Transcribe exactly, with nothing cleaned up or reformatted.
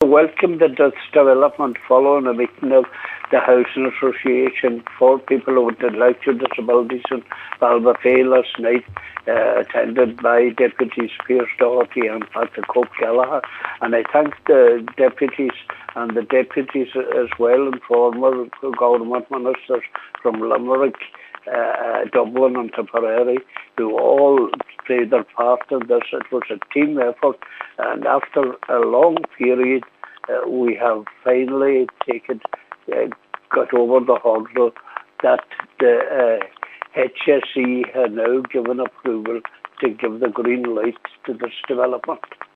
welcome the this development following a meeting of the Housing Association for people with intellectual disabilities in Ballybofey last night, uh, attended by Deputies Pierce Doherty and Patrick Cope Gallagher. And I thank the deputies and the deputies as well and former government ministers from Limerick, uh, Dublin and Tipperary, who all played their part in this. It was a team effort, and after a long period, uh, we have finally taken, uh, got over the hurdle that the uh, H S E had now given approval to give the green light to this development.